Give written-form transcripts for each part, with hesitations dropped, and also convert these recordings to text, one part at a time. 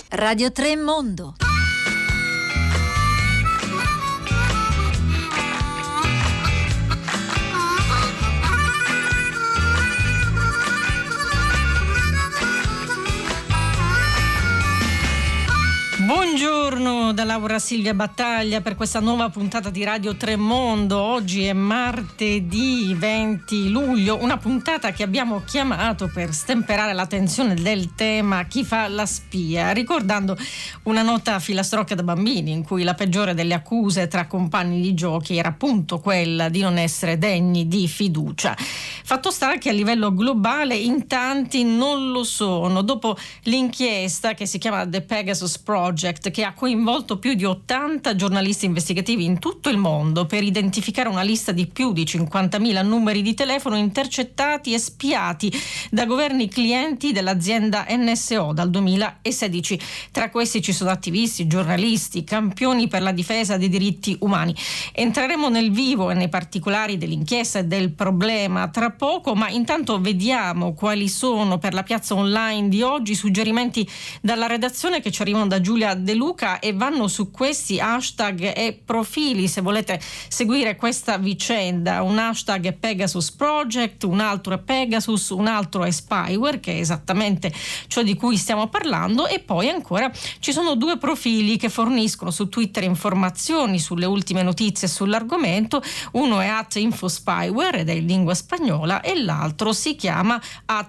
Radio 3 Mondo. Buongiorno da Laura Silvia Battaglia per questa nuova puntata di Radio 3 Mondo. Oggi è martedì 20 luglio, una puntata che abbiamo chiamato per stemperare la tensione del tema chi fa la spia, ricordando una nota filastrocca da bambini in cui la peggiore delle accuse tra compagni di giochi era appunto quella di non essere degni di fiducia. Fatto sta che a livello globale in tanti non lo sono. Dopo l'inchiesta che si chiama The Pegasus Project, che ha coinvolto più di 80 giornalisti investigativi in tutto il mondo per identificare una lista di più di 50.000 numeri di telefono intercettati e spiati da governi clienti dell'azienda NSO dal 2016. Tra questi ci sono attivisti, giornalisti, campioni per la difesa dei diritti umani. Entreremo nel vivo e nei particolari dell'inchiesta e del problema tra poco, ma intanto vediamo quali sono per la piazza online di oggi suggerimenti dalla redazione che ci arrivano da Giulia De Luca e vanno su questi hashtag e profili se volete seguire questa vicenda. Un hashtag è Pegasus Project, un altro è Pegasus, un altro è Spyware, che è esattamente ciò di cui stiamo parlando, e poi ancora ci sono due profili che forniscono su Twitter informazioni sulle ultime notizie sull'argomento. Uno è @InfoSpyware ed è in lingua spagnola e l'altro si chiama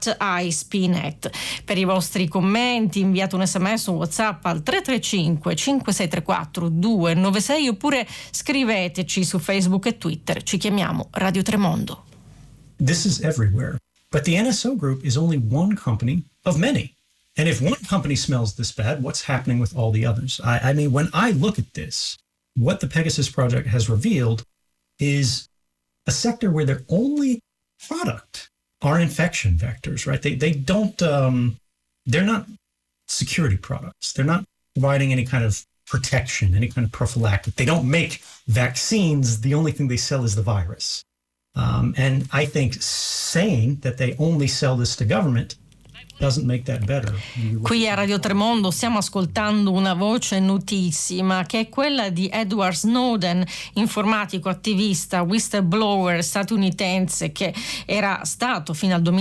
@iSpyNet. Per i vostri commenti inviate un SMS, un WhatsApp al 335 5634 296 oppure scriveteci su Facebook e Twitter. Ci chiamiamo Radio 3 Mondo. This is everywhere, but the NSO Group is only one company of many. And if one company smells this bad, what's happening with all the others? I mean, when I look at this, what the Pegasus Project has revealed is a sector where their only product are infection vectors, right? They don't, they're not security products. They're not providing any kind of protection, any kind of prophylactic. They don't make vaccines. The only thing they sell is the virus. And I think saying that they only sell this to government doesn't make that better. Qui a Radio 3 Mondo stiamo ascoltando una voce notissima che è quella di Edward Snowden, informatico, attivista, whistleblower statunitense che era stato fino al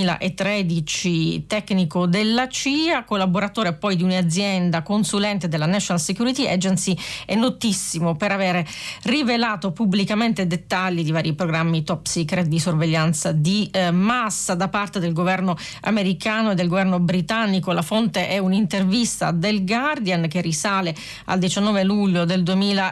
2013 tecnico della CIA, collaboratore poi di un'azienda consulente della National Security Agency, è notissimo per avere rivelato pubblicamente dettagli di vari programmi top secret di sorveglianza di massa da parte del governo americano e del governo britannico. La fonte è un'intervista del Guardian che risale al 19 luglio del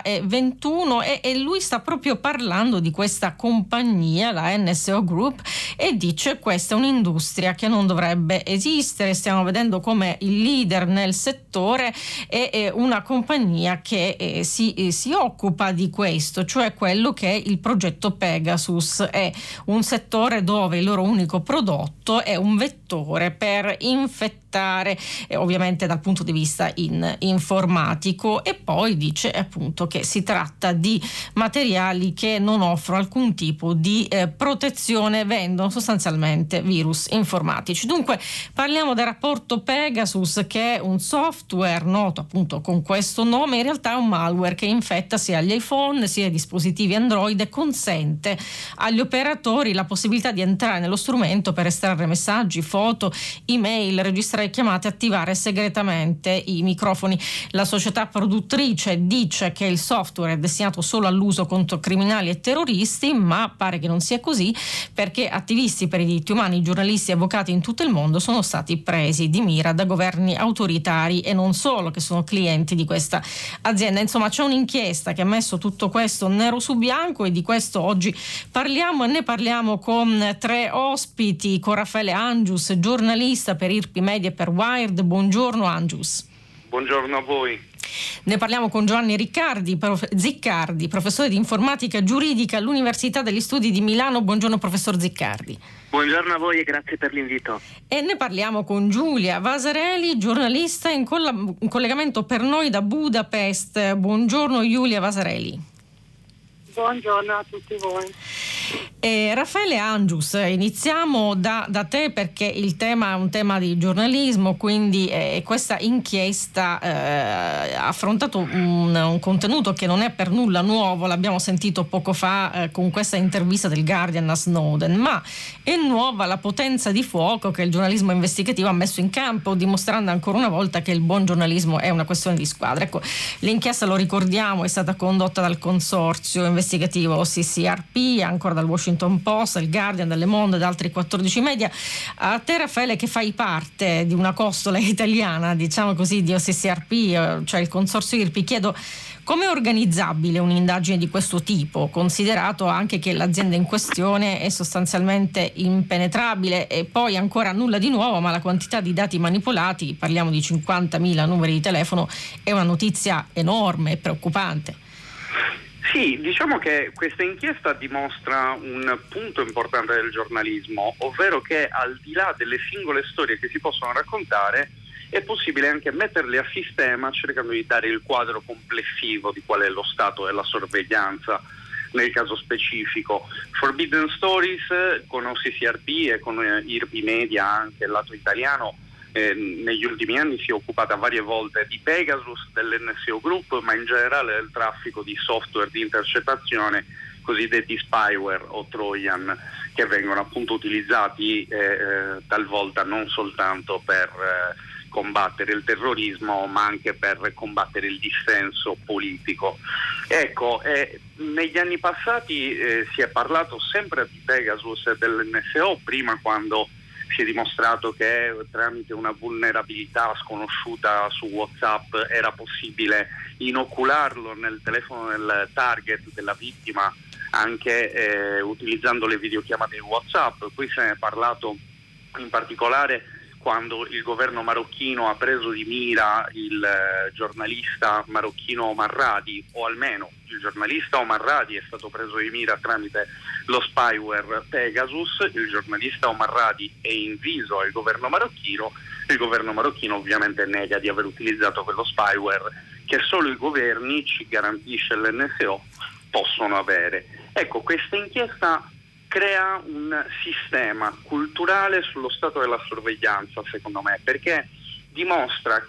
2021 e lui sta proprio parlando di questa compagnia, la NSO Group, e dice questa è un'industria che non dovrebbe esistere. Stiamo vedendo come il leader nel settore è una compagnia che si occupa di questo, cioè quello che è il progetto Pegasus. È un settore dove il loro unico prodotto è un vettore per infettare, ovviamente dal punto di vista informatico, e poi dice appunto che si tratta di materiali che non offrono alcun tipo di protezione, vendono sostanzialmente virus informatici. Dunque parliamo del rapporto Pegasus, che è un software noto appunto con questo nome, in realtà è un malware che infetta sia gli iPhone sia i dispositivi Android e consente agli operatori la possibilità di entrare nello strumento per estrarre messaggi, foto, email, registrare chiamate, attivare segretamente i microfoni. La società produttrice dice che il software è destinato solo all'uso contro criminali e terroristi, ma pare che non sia così, perché attivisti per i diritti umani, giornalisti e avvocati in tutto il mondo sono stati presi di mira da governi autoritari e non solo, che sono clienti di questa azienda. Insomma, c'è un'inchiesta che ha messo tutto questo nero su bianco e di questo oggi parliamo, e ne parliamo con tre ospiti: con Raffaele Angius, giornalista per IRPI Media e per Wired. Buongiorno Angius. Buongiorno a voi. Ne parliamo con Giovanni Ziccardi, professore di informatica giuridica all'Università degli Studi di Milano. Buongiorno professor Ziccardi. Buongiorno a voi e grazie per l'invito. E ne parliamo con Giulia Vasarely, giornalista in collegamento per noi da Budapest. Buongiorno Giulia Vasarely. Buongiorno a tutti voi. Raffaele Angius, iniziamo da te perché il tema è un tema di giornalismo, quindi questa inchiesta ha affrontato un contenuto che non è per nulla nuovo, l'abbiamo sentito poco fa con questa intervista del Guardian a Snowden, ma è nuova la potenza di fuoco che il giornalismo investigativo ha messo in campo, dimostrando ancora una volta che il buon giornalismo è una questione di squadra. Ecco, l'inchiesta, lo ricordiamo, è stata condotta dal consorzio investigativo CCRP, ancora dal Washington Post, il Guardian, dalle Monde ed altri 14 media. A te, Raffaele, che fai parte di una costola italiana, diciamo così, di CCRP, cioè il consorzio IRPI, chiedo come è organizzabile un'indagine di questo tipo, considerato anche che l'azienda in questione è sostanzialmente impenetrabile, e poi ancora nulla di nuovo, ma la quantità di dati manipolati, parliamo di 50.000 numeri di telefono, è una notizia enorme e preoccupante. Sì, diciamo che questa inchiesta dimostra un punto importante del giornalismo, ovvero che al di là delle singole storie che si possono raccontare è possibile anche metterle a sistema cercando di dare il quadro complessivo di qual è lo stato della sorveglianza nel caso specifico. Forbidden Stories con OCCRP e con IRPI Media, anche il lato italiano, negli ultimi anni si è occupata varie volte di Pegasus, dell'NSO Group, ma in generale del traffico di software di intercettazione, cosiddetti spyware o Trojan, che vengono appunto utilizzati talvolta non soltanto per combattere il terrorismo, ma anche per combattere il dissenso politico. Ecco, negli anni passati si è parlato sempre di Pegasus e dell'NSO, prima quando si è dimostrato che tramite una vulnerabilità sconosciuta su WhatsApp era possibile inocularlo nel telefono del target della vittima, anche utilizzando le videochiamate di WhatsApp. Poi se ne è parlato in particolare quando il governo marocchino ha preso di mira il giornalista marocchino Omar Radi, o almeno il giornalista Omar Radi è stato preso di mira tramite lo spyware Pegasus. Il giornalista Omar Radi è inviso al governo marocchino, il governo marocchino ovviamente nega di aver utilizzato quello spyware che solo i governi, ci garantisce l'NSO, possono avere. Ecco, questa inchiesta crea un sistema culturale sullo stato della sorveglianza, secondo me, perché dimostra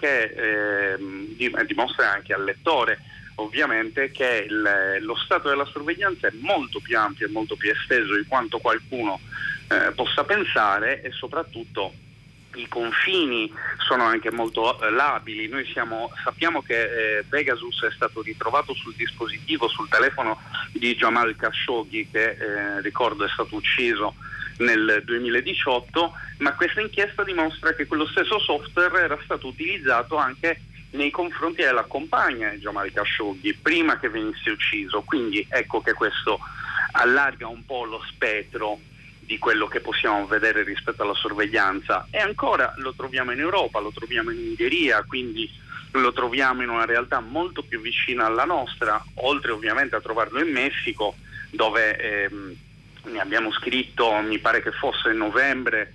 dimostra anche al lettore ovviamente che lo stato della sorveglianza è molto più ampio e molto più esteso di quanto qualcuno possa pensare, e soprattutto i confini sono anche molto labili. Noi sappiamo che Pegasus è stato ritrovato sul dispositivo, sul telefono di Jamal Khashoggi, che ricordo è stato ucciso nel 2018, ma questa inchiesta dimostra che quello stesso software era stato utilizzato anche nei confronti della compagna di Jamal Khashoggi prima che venisse ucciso. Quindi ecco che questo allarga un po' lo spettro di quello che possiamo vedere rispetto alla sorveglianza. E ancora lo troviamo in Europa, lo troviamo in Ungheria, quindi lo troviamo in una realtà molto più vicina alla nostra, oltre ovviamente a trovarlo in Messico, dove ne abbiamo scritto, mi pare che fosse in novembre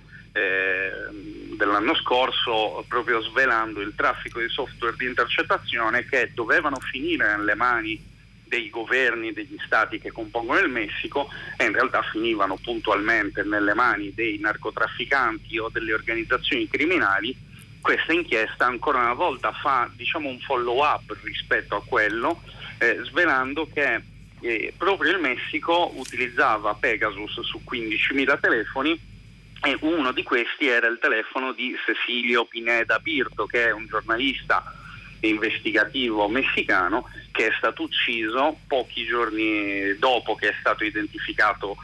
dell'anno scorso, proprio svelando il traffico di software di intercettazione che dovevano finire nelle mani dei governi degli stati che compongono il Messico, e in realtà finivano puntualmente nelle mani dei narcotrafficanti o delle organizzazioni criminali. Questa inchiesta ancora una volta fa, diciamo, un follow up rispetto a quello, svelando che proprio il Messico utilizzava Pegasus su 15.000 telefoni, e uno di questi era il telefono di Cecilio Pineda Birto, che è un giornalista investigativo messicano che è stato ucciso pochi giorni dopo che è stato identificato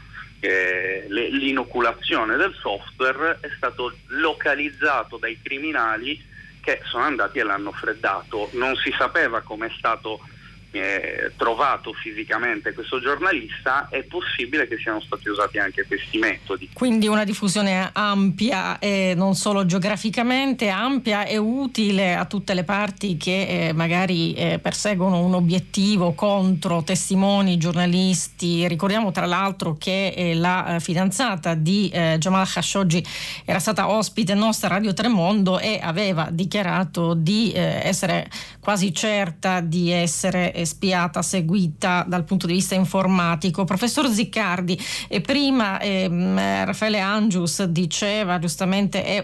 l'inoculazione del software. È stato localizzato dai criminali che sono andati e l'hanno freddato. Non si sapeva come è stato trovato fisicamente questo giornalista. È possibile che siano stati usati anche questi metodi. Quindi una diffusione ampia, non solo geograficamente, ampia e utile a tutte le parti che magari perseguono un obiettivo contro testimoni, giornalisti. Ricordiamo tra l'altro che la fidanzata di Jamal Khashoggi era stata ospite nostra a Radio Tremondo e aveva dichiarato di essere quasi certa di essere spiata, seguita dal punto di vista informatico. Professor Ziccardi, prima Raffaele Angius diceva giustamente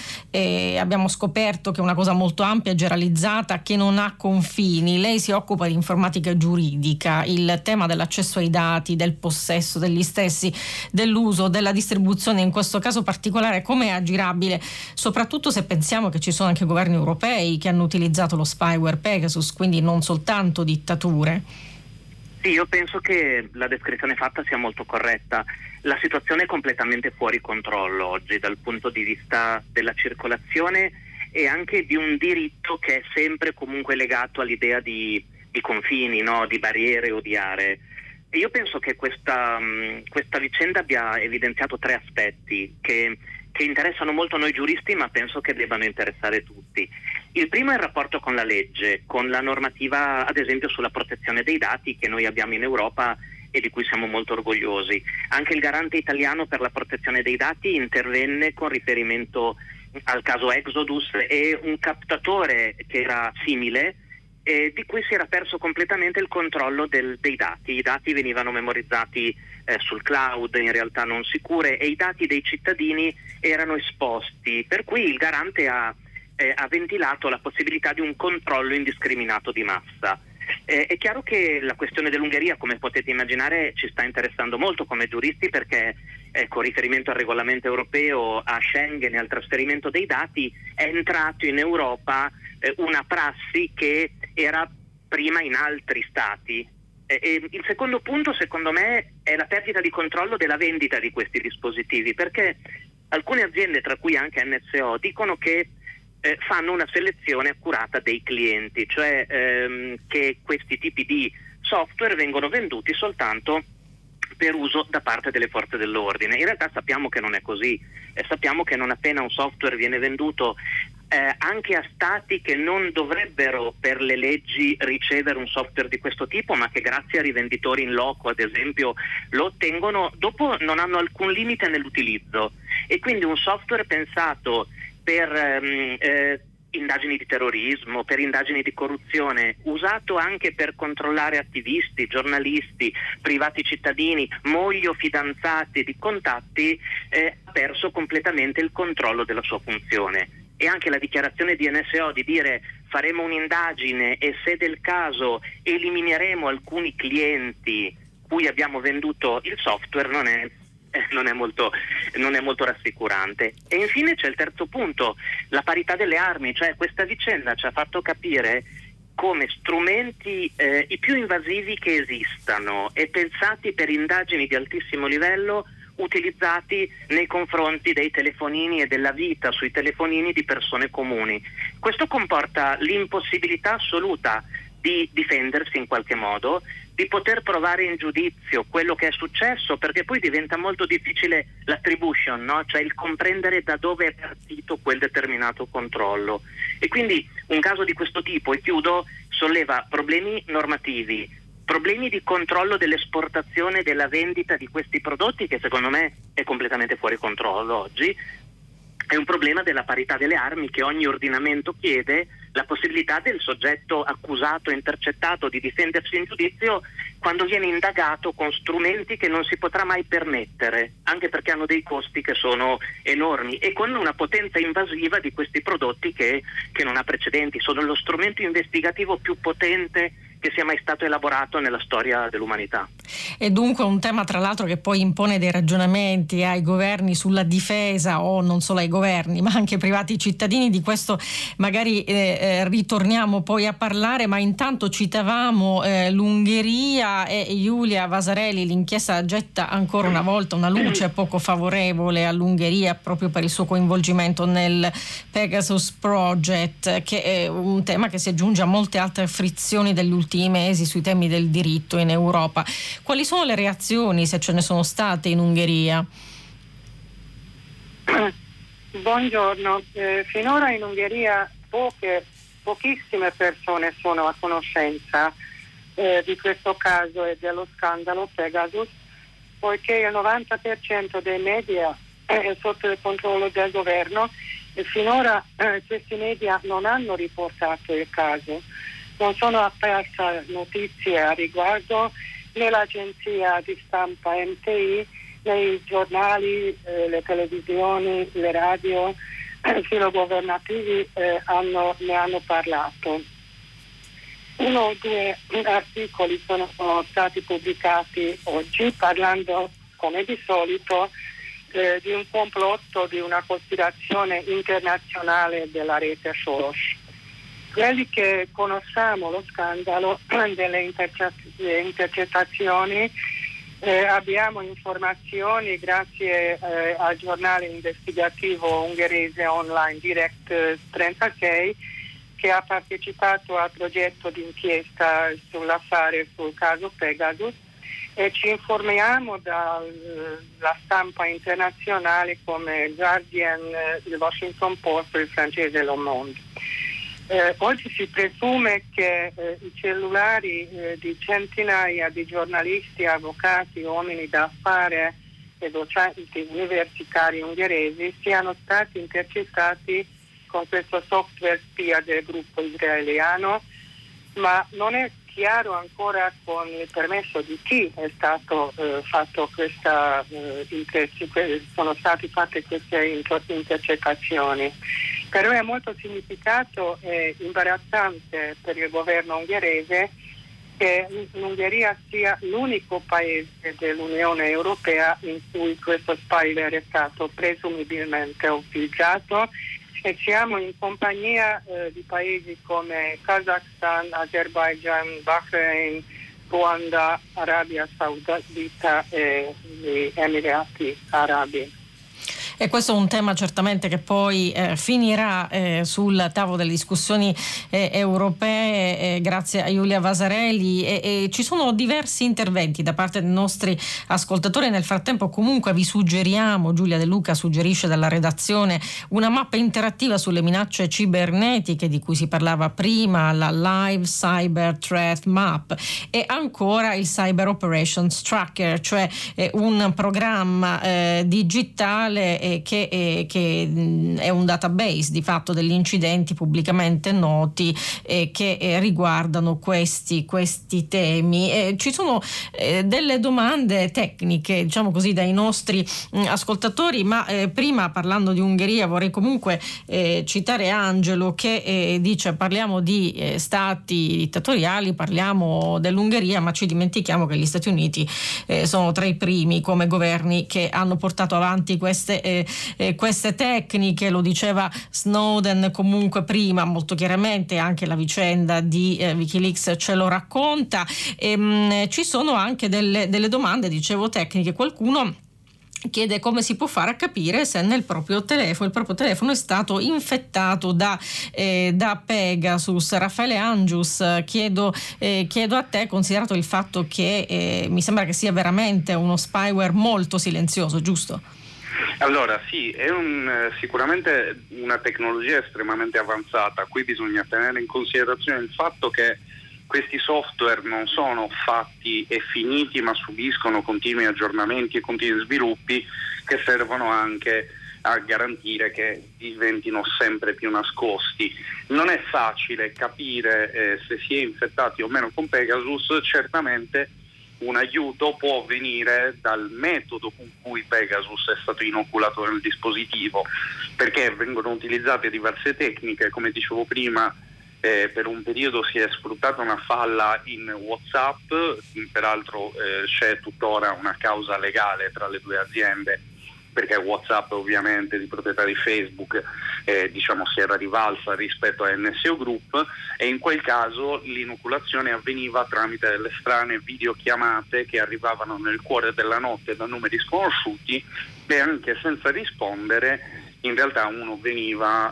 abbiamo scoperto che è una cosa molto ampia e generalizzata che non ha confini. Lei si occupa di informatica giuridica, il tema dell'accesso ai dati, del possesso degli stessi, dell'uso, della distribuzione in questo caso particolare, come è aggirabile, soprattutto se pensiamo che ci sono anche governi europei che hanno utilizzato lo spyware Pegasus, quindi non soltanto dittature. Sì, io penso che la descrizione fatta sia molto corretta. La situazione è completamente fuori controllo oggi dal punto di vista della circolazione e anche di un diritto che è sempre comunque legato all'idea di confini, no? Di barriere o di aree. E io penso che questa vicenda abbia evidenziato tre aspetti che interessano molto noi giuristi, ma penso che debbano interessare tutti. Il primo è il rapporto con la legge, con la normativa ad esempio sulla protezione dei dati che noi abbiamo in Europa e di cui siamo molto orgogliosi. Anche il garante italiano per la protezione dei dati intervenne con riferimento al caso Exodus e un captatore che era simile, di cui si era perso completamente il controllo dei dati. I dati venivano memorizzati sul cloud, in realtà non sicure, e i dati dei cittadini erano esposti, per cui il garante ha ventilato la possibilità di un controllo indiscriminato di massa. È chiaro che la questione dell'Ungheria, come potete immaginare, ci sta interessando molto come giuristi, perché con riferimento al regolamento europeo, a Schengen e al trasferimento dei dati è entrato in Europa una prassi che era prima in altri stati. Il secondo punto, secondo me, è la perdita di controllo della vendita di questi dispositivi, perché alcune aziende, tra cui anche NSO, dicono che fanno una selezione accurata dei clienti, cioè che questi tipi di software vengono venduti soltanto per uso da parte delle forze dell'ordine. In realtà sappiamo che non è così, sappiamo che non appena un software viene venduto anche a stati che non dovrebbero per le leggi ricevere un software di questo tipo, ma che grazie a rivenditori in loco ad esempio lo ottengono, dopo non hanno alcun limite nell'utilizzo, e quindi un software pensato per indagini di terrorismo, per indagini di corruzione, usato anche per controllare attivisti, giornalisti, privati cittadini, mogli o fidanzati di contatti, ha perso completamente il controllo della sua funzione. E anche la dichiarazione di NSO di dire faremo un'indagine e se del caso elimineremo alcuni clienti cui abbiamo venduto il software non è molto rassicurante. E infine c'è il terzo punto, la parità delle armi, cioè questa vicenda ci ha fatto capire come strumenti i più invasivi che esistano e pensati per indagini di altissimo livello utilizzati nei confronti dei telefonini e della vita sui telefonini di persone comuni. Questo comporta l'impossibilità assoluta di difendersi in qualche modo, di poter provare in giudizio quello che è successo, perché poi diventa molto difficile l'attribution, no? Cioè il comprendere da dove è partito quel determinato controllo. E quindi un caso di questo tipo, e chiudo, solleva problemi normativi, problemi di controllo dell'esportazione e della vendita di questi prodotti, che secondo me è completamente fuori controllo oggi. È un problema della parità delle armi che ogni ordinamento chiede, la possibilità del soggetto accusato e intercettato di difendersi in giudizio quando viene indagato con strumenti che non si potrà mai permettere, anche perché hanno dei costi che sono enormi, e con una potenza invasiva di questi prodotti che non ha precedenti. Sono lo strumento investigativo più potente che sia mai stato elaborato nella storia dell'umanità. E dunque un tema tra l'altro che poi impone dei ragionamenti ai governi sulla difesa, o non solo ai governi ma anche ai privati cittadini. Di questo magari ritorniamo poi a parlare, ma intanto citavamo l'Ungheria e Giulia Vasarely. L'inchiesta getta ancora una volta una luce poco favorevole all'Ungheria proprio per il suo coinvolgimento nel Pegasus Project, che è un tema che si aggiunge a molte altre frizioni degli ultimi mesi sui temi del diritto in Europa. Quali sono le reazioni, se ce ne sono state, in Ungheria? Buongiorno. Finora in Ungheria pochissime persone sono a conoscenza di questo caso e dello scandalo Pegasus, poiché il 90% dei media è sotto il controllo del governo e finora questi media non hanno riportato il caso. Non sono apparse notizie a riguardo né l'agenzia di stampa MTI, né i giornali, le televisioni, le radio filogovernativi ne hanno parlato. 1 o 2 articoli sono stati pubblicati oggi parlando, come di solito, di un complotto, di una cospirazione internazionale della rete Soros. Quelli che conosciamo lo scandalo delle intercettazioni, abbiamo informazioni grazie al giornale investigativo ungherese online Direct 36, che ha partecipato al progetto di inchiesta sull'affare sul caso Pegasus, e ci informiamo dalla stampa internazionale come Guardian, il Washington Post, il francese Le Monde. Oggi si presume che i cellulari di centinaia di giornalisti, avvocati, uomini d'affare e docenti universitari ungheresi siano stati intercettati con questo software spia del gruppo israeliano, ma non è chiaro ancora con il permesso di chi è stato fatto sono state fatte queste intercettazioni. Però è molto significato e imbarazzante per il governo ungherese che l'Ungheria sia l'unico paese dell'Unione Europea in cui questo spyware è stato presumibilmente utilizzato, e siamo in compagnia di paesi come Kazakhstan, Azerbaijan, Bahrain, Ruanda, Arabia Saudita e gli Emirati Arabi. E questo è un tema certamente che poi finirà sul tavolo delle discussioni europee grazie a Giulia Vasarely, e ci sono diversi interventi da parte dei nostri ascoltatori. Nel frattempo comunque vi suggeriamo, Giulia De Luca suggerisce dalla redazione una mappa interattiva sulle minacce cibernetiche di cui si parlava prima, la Live Cyber Threat Map, e ancora il Cyber Operations Tracker, cioè un programma digitale che è un database di fatto degli incidenti pubblicamente noti che riguardano questi temi. Ci sono delle domande tecniche, diciamo così, dai nostri ascoltatori, ma prima, parlando di Ungheria, vorrei comunque citare Angelo che dice: parliamo di stati dittatoriali, parliamo dell'Ungheria, ma ci dimentichiamo che gli Stati Uniti sono tra i primi come governi che hanno portato avanti queste tecniche. Lo diceva Snowden comunque prima molto chiaramente, anche la vicenda di Wikileaks ce lo racconta. Ci sono anche delle domande, dicevo, tecniche. Qualcuno chiede come si può fare a capire se il proprio telefono è stato infettato da Pegasus. Raffaele Angius, chiedo a te, considerato il fatto che mi sembra che sia veramente uno spyware molto silenzioso, giusto? Allora sì, è sicuramente una tecnologia estremamente avanzata. Qui bisogna tenere in considerazione il fatto che questi software non sono fatti e finiti, ma subiscono continui aggiornamenti e continui sviluppi che servono anche a garantire che diventino sempre più nascosti. Non è facile capire se si è infettati o meno con Pegasus. Certamente un aiuto può venire dal metodo con cui Pegasus è stato inoculato nel dispositivo, perché vengono utilizzate diverse tecniche. Come dicevo prima, per un periodo si è sfruttata una falla in WhatsApp, peraltro c'è tuttora una causa legale tra le due aziende, perché WhatsApp ovviamente di proprietà di Facebook si era rivalsa rispetto a NSO Group, e in quel caso l'inoculazione avveniva tramite delle strane videochiamate che arrivavano nel cuore della notte da numeri sconosciuti, e anche senza rispondere in realtà uno veniva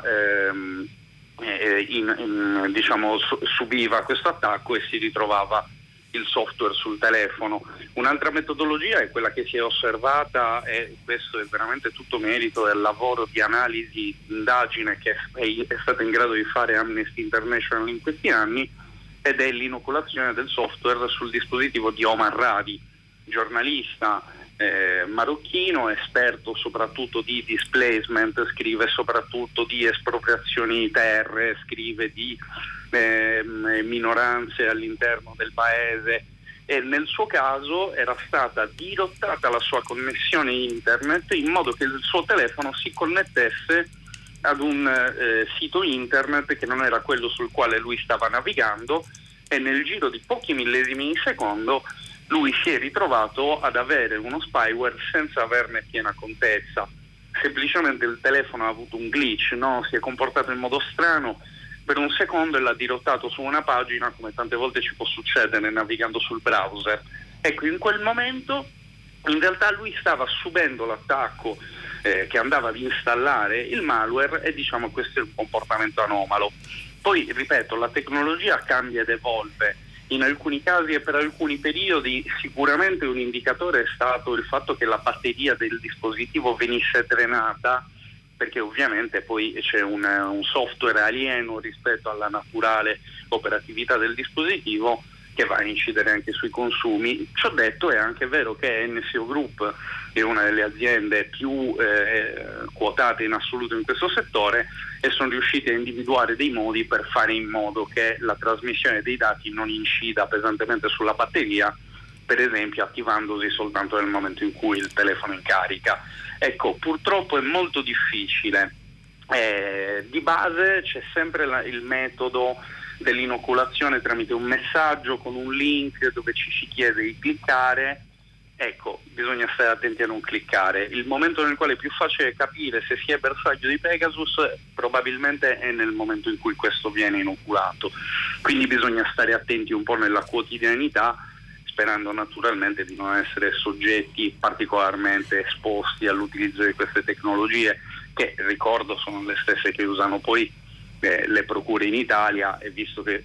subiva questo attacco e si ritrovava il software sul telefono. Un'altra metodologia è quella che si è osservata, e questo è veramente tutto merito del lavoro di analisi, indagine che è stata in grado di fare Amnesty International in questi anni, ed è l'inoculazione del software sul dispositivo di Omar Radi, giornalista marocchino, esperto soprattutto di displacement, scrive soprattutto di espropriazioni di terre, scrive di minoranze all'interno del paese, e nel suo caso era stata dirottata la sua connessione internet in modo che il suo telefono si connettesse ad un sito internet che non era quello sul quale lui stava navigando, e nel giro di pochi millesimi di secondo lui si è ritrovato ad avere uno spyware senza averne piena contezza. Semplicemente il telefono ha avuto un glitch, no? Si è comportato in modo strano per un secondo e l'ha dirottato su una pagina, come tante volte ci può succedere navigando sul browser. Ecco, in quel momento in realtà lui stava subendo l'attacco che andava ad installare il malware, e diciamo questo è un comportamento anomalo. Poi, ripeto, la tecnologia cambia ed evolve. In alcuni casi e per alcuni periodi sicuramente un indicatore è stato il fatto che la batteria del dispositivo venisse drenata, perché ovviamente poi c'è un software alieno rispetto alla naturale operatività del dispositivo che va a incidere anche sui consumi. Ciò detto, è anche vero che NSO Group è una delle aziende più quotate in assoluto in questo settore, e sono riusciti a individuare dei modi per fare in modo che la trasmissione dei dati non incida pesantemente sulla batteria, per esempio attivandosi soltanto nel momento in cui il telefono è in carica. Ecco, purtroppo è molto difficile. Di base c'è sempre il metodo dell'inoculazione tramite un messaggio con un link dove ci si chiede di cliccare. Ecco, bisogna stare attenti a non cliccare. Il momento nel quale è più facile capire se si è bersaglio di Pegasus probabilmente è nel momento in cui questo viene inoculato. Quindi bisogna stare attenti un po' nella quotidianità, sperando naturalmente di non essere soggetti particolarmente esposti all'utilizzo di queste tecnologie, che ricordo sono le stesse che usano poi le procure in Italia, e visto che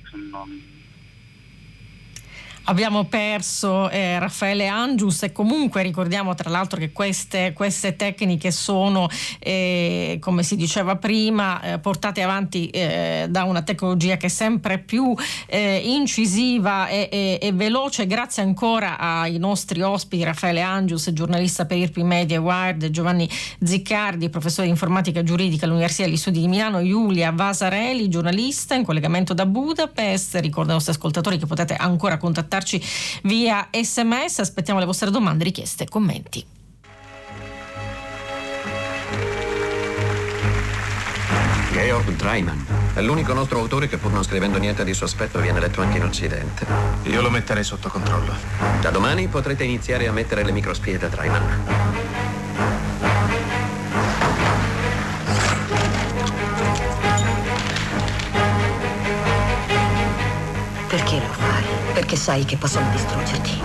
abbiamo perso Raffaele Angius, e comunque ricordiamo tra l'altro che queste tecniche sono, come si diceva prima, portate avanti da una tecnologia che è sempre più incisiva e veloce. Grazie ancora ai nostri ospiti, Raffaele Angius, giornalista per IRPI Media e Wired, Giovanni Ziccardi, professore di informatica giuridica all'Università degli Studi di Milano, Giulia Vasareli, giornalista in collegamento da Budapest. Ricordo ai nostri ascoltatori che potete ancora contattarci via SMS. Aspettiamo le vostre domande, richieste e commenti. Georg Dreimann è l'unico nostro autore che, pur non scrivendo niente di sospetto, viene letto anche in Occidente. Io lo metterei sotto controllo. Da domani potrete iniziare a mettere le microspie da Dreimann. Perché lo fai? Perché sai che possono distruggerti.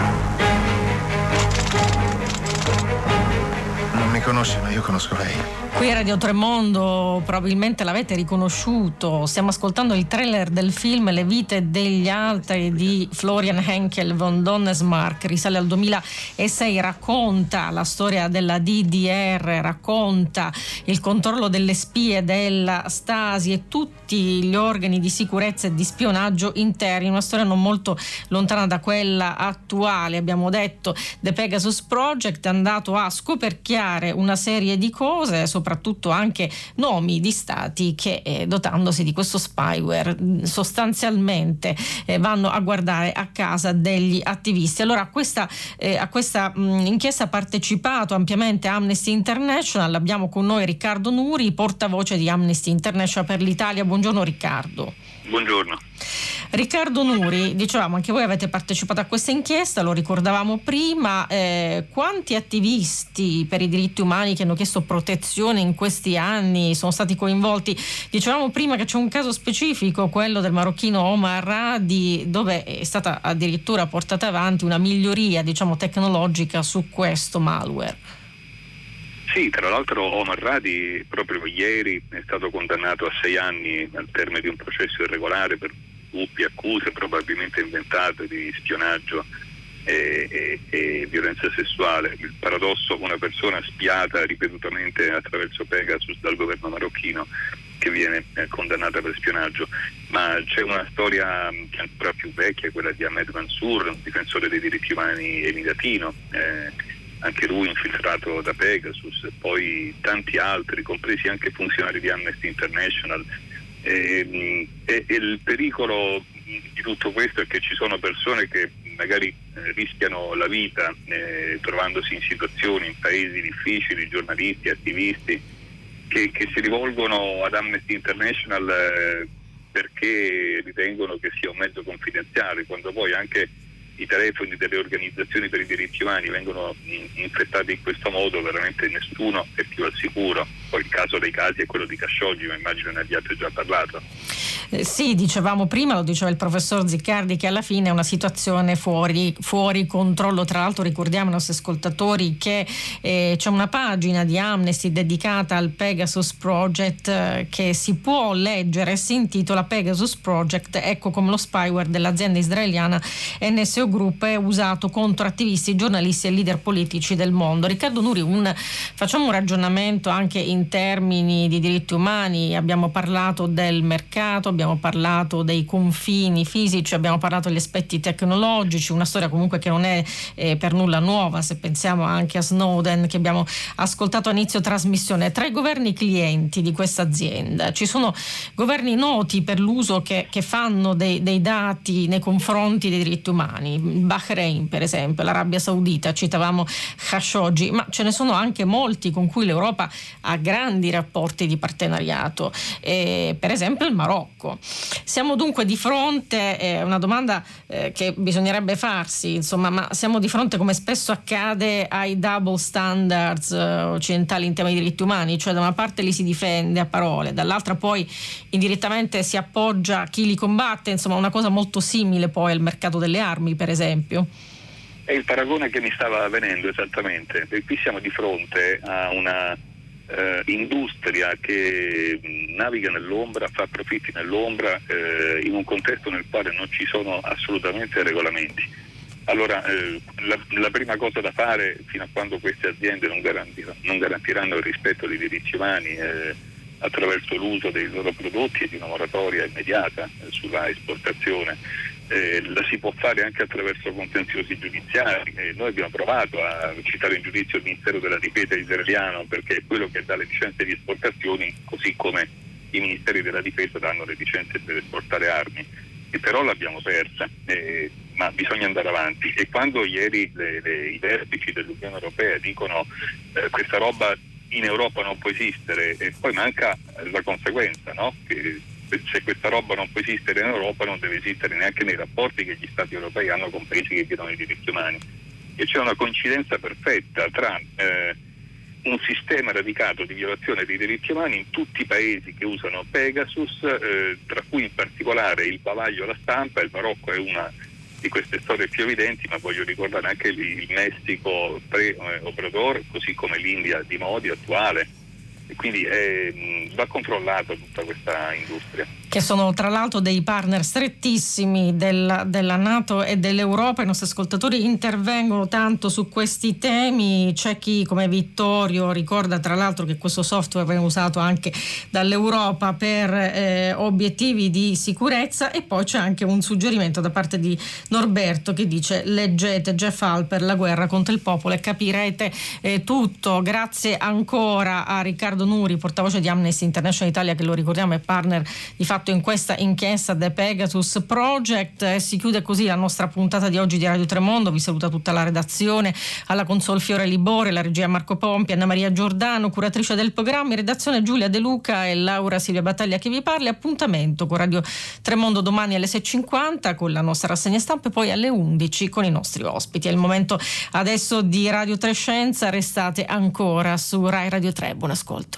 Non mi conosci, ma io conosco lei. Qui a Radio Tremondo probabilmente l'avete riconosciuto, stiamo ascoltando il trailer del film Le vite degli altri di Florian Henkel von Donnersmarck, risale al 2006, racconta la storia della DDR, racconta il controllo delle spie della Stasi e tutti gli organi di sicurezza e di spionaggio interni, una storia non molto lontana da quella attuale. Abbiamo detto The Pegasus Project è andato a scoperchiare una serie di cose, soprattutto anche nomi di stati che dotandosi di questo spyware sostanzialmente vanno a guardare a casa degli attivisti. Allora a questa inchiesta ha partecipato ampiamente Amnesty International. Abbiamo con noi Riccardo Nuri, portavoce di Amnesty International per l'Italia. Buongiorno Riccardo. Buongiorno. Riccardo Nuri, dicevamo anche voi avete partecipato a questa inchiesta, lo ricordavamo prima, quanti attivisti per i diritti umani che hanno chiesto protezione in questi anni sono stati coinvolti? Dicevamo prima che c'è un caso specifico, quello del marocchino Omar Radi, dove è stata addirittura portata avanti una miglioria, diciamo, tecnologica su questo malware. Sì, tra l'altro Omar Radi proprio ieri è stato condannato a 6 anni al termine di un processo irregolare per dubbie accuse probabilmente inventate di spionaggio e violenza sessuale. Il paradosso: una persona spiata ripetutamente attraverso Pegasus dal governo marocchino che viene condannata per spionaggio. Ma c'è una storia che è ancora più vecchia, quella di Ahmed Mansour, un difensore dei diritti umani emiratino, anche lui infiltrato da Pegasus, poi tanti altri, compresi anche funzionari di Amnesty International. E il pericolo di tutto questo è che ci sono persone che magari rischiano la vita trovandosi in situazioni, in paesi difficili, giornalisti, attivisti, che si rivolgono ad Amnesty International perché ritengono che sia un mezzo confidenziale, quando poi anche i telefoni delle organizzazioni per i diritti umani vengono infettati in questo modo, veramente nessuno è più al sicuro. Poi il caso dei casi è quello di Khashoggi, ma immagino ne abbiate già parlato. Sì, dicevamo prima, lo diceva il professor Ziccardi, che alla fine è una situazione fuori controllo. Tra l'altro ricordiamo ai nostri ascoltatori che c'è una pagina di Amnesty dedicata al Pegasus Project che si può leggere, si intitola Pegasus Project, ecco come lo spyware dell'azienda israeliana NSO Group è usato contro attivisti, giornalisti e leader politici del mondo. Riccardo Nuri, facciamo un ragionamento anche in termini di diritti umani. Abbiamo parlato del mercato, abbiamo parlato dei confini fisici, abbiamo parlato degli aspetti tecnologici, una storia comunque che non è per nulla nuova, se pensiamo anche a Snowden che abbiamo ascoltato a inizio trasmissione. Tra i governi clienti di questa azienda ci sono governi noti per l'uso che fanno dei dati nei confronti dei diritti umani, Bahrain per esempio, l'Arabia Saudita, citavamo Khashoggi, ma ce ne sono anche molti con cui l'Europa ha grandi rapporti di partenariato, per esempio il Marocco. Siamo dunque di fronte, una domanda che bisognerebbe farsi, insomma, ma siamo di fronte, come spesso accade, ai double standards occidentali in tema di diritti umani, cioè da una parte li si difende a parole, dall'altra poi indirettamente si appoggia chi li combatte, insomma una cosa molto simile poi al mercato delle armi per esempio. È il paragone che mi stava venendo esattamente, e qui siamo di fronte a una industria che naviga nell'ombra, fa profitti nell'ombra, in un contesto nel quale non ci sono assolutamente regolamenti. Allora la prima cosa da fare, fino a quando queste aziende non garantiranno il rispetto dei diritti umani attraverso l'uso dei loro prodotti e di una moratoria immediata sulla esportazione, la si può fare anche attraverso contenziosi giudiziari. Noi abbiamo provato a citare in giudizio il Ministero della Difesa israeliano, perché è quello che dà le licenze di esportazioni, così come i ministeri della Difesa danno le licenze per esportare armi, e però l'abbiamo persa, ma bisogna andare avanti. E quando ieri i vertici dell'Unione Europea dicono questa roba in Europa non può esistere, e poi manca la conseguenza, no? Che se questa roba non può esistere in Europa, non deve esistere neanche nei rapporti che gli Stati europei hanno con paesi che violano i diritti umani. E c'è una coincidenza perfetta tra un sistema radicato di violazione dei diritti umani in tutti i paesi che usano Pegasus, tra cui in particolare il bavaglio alla stampa. Il Marocco è una di queste storie più evidenti, ma voglio ricordare anche il Messico pre-Obrador, così come l'India di Modi attuale. E quindi va controllata tutta questa industria, che sono tra l'altro dei partner strettissimi della NATO e dell'Europa. I nostri ascoltatori intervengono tanto su questi temi. C'è chi, come Vittorio, ricorda tra l'altro che questo software viene usato anche dall'Europa per obiettivi di sicurezza, e poi c'è anche un suggerimento da parte di Norberto che dice: leggete Jeff Halper, La guerra contro il popolo, e capirete tutto. Grazie ancora a Riccardo Nuri, portavoce di Amnesty International Italia, che lo ricordiamo è partner di fatto in questa inchiesta The Pegasus Project. Si chiude così la nostra puntata di oggi di Radio Tremondo. Vi saluta tutta la redazione, alla console Fiore Libore, la regia Marco Pompi, Anna Maria Giordano, curatrice del programma, in redazione Giulia De Luca e Laura Silvia Battaglia che vi parli. Appuntamento con Radio Tremondo domani alle 6.50 con la nostra rassegna stampa, e poi alle 11 con i nostri ospiti. È il momento adesso di Radio Trescenza, restate ancora su Rai Radio 3. Buon ascolto.